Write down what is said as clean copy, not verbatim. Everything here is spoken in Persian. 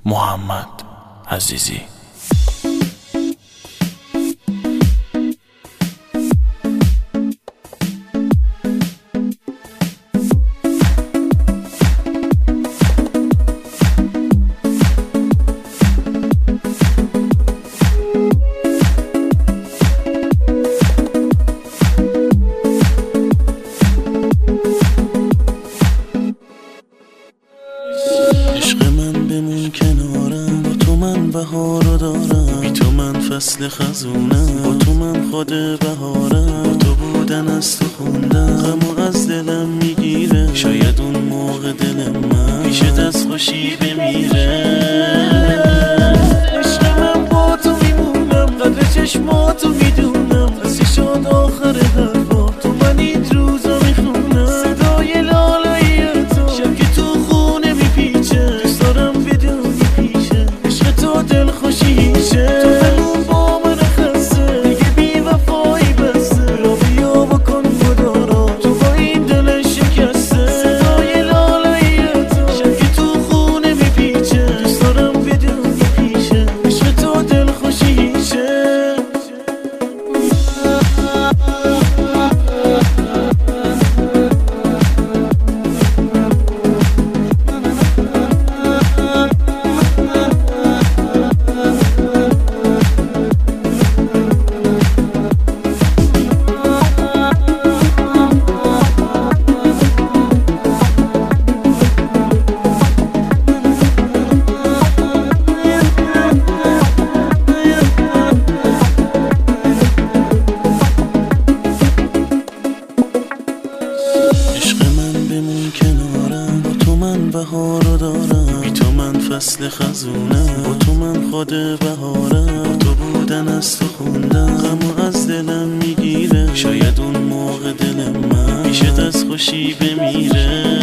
محمد عزیزی. عشق من بمون کنارم، با تو من بهارو دارم، بی تو من فصل خزونم، با تو من خود بهارم، با تو بودن از تو خوندم، غمو از دلم میگیره، شاید اون موقع دل من پیشت از خوشی بمیره. عشق من با تو میمونم، قدر چشماتو میدونم، رسی شد آخر حرفا، تو من این روزا میخونم، صدای لالایی تو شب که تو خونه میپیچه، دوست دارم بدونی پیشه، عشق تو دل خوشیشه، تو بمون با من خسته، دیگه بی وفایی بسته، را بیا بکن مدارا، تو با این دل شکسته، صدای لالایی تو شب که تو خونه میپیچه، دوست دارم بدونی پیشه، عشق تو دل خوشیشه. عشق من بمون کنارم، با تو من بهارو دارم، بی تو من فصل خزونم، با تو من خود بهارم، با تو بودن از تو خوندم، غمو از دلم میگیره، شاید اون موقع دل من پیشت از خوشی بمیره.